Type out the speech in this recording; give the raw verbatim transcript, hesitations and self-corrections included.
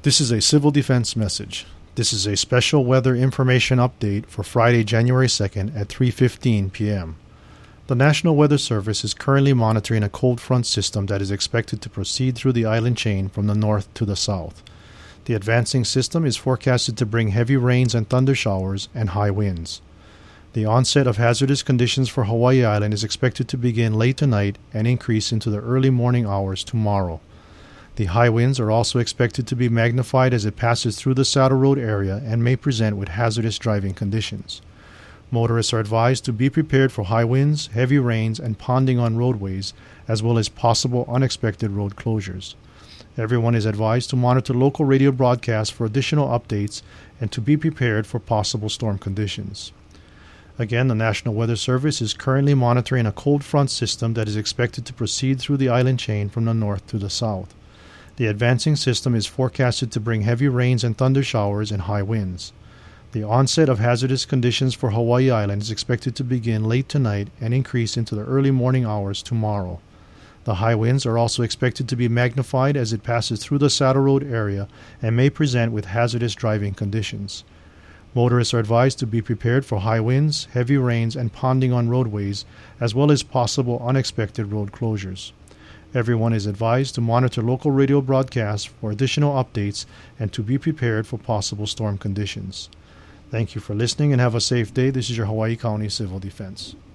This is a civil defense message. This is a special weather information update for Friday, January second at three fifteen p.m. The National Weather Service is currently monitoring a cold front system that is expected to proceed through the island chain from the north to the south. The advancing system is forecasted to bring heavy rains and thunder showers and high winds. The onset of hazardous conditions for Hawaii Island is expected to begin late tonight and increase into the early morning hours tomorrow. The high winds are also expected to be magnified as it passes through the Saddle Road area and may present with hazardous driving conditions. Motorists are advised to be prepared for high winds, heavy rains, and ponding on roadways, as well as possible unexpected road closures. Everyone is advised to monitor local radio broadcasts for additional updates and to be prepared for possible storm conditions. Again, the National Weather Service is currently monitoring a cold front system that is expected to proceed through the island chain from the north to the south. The advancing system is forecasted to bring heavy rains and thunder showers and high winds. The onset of hazardous conditions for Hawaii Island is expected to begin late tonight and increase into the early morning hours tomorrow. The high winds are also expected to be magnified as it passes through the Saddle Road area and may present with hazardous driving conditions. Motorists are advised to be prepared for high winds, heavy rains, and ponding on roadways, as well as possible unexpected road closures. Everyone is advised to monitor local radio broadcasts for additional updates and to be prepared for possible storm conditions. Thank you for listening and have a safe day. This is your Hawaii County Civil Defense.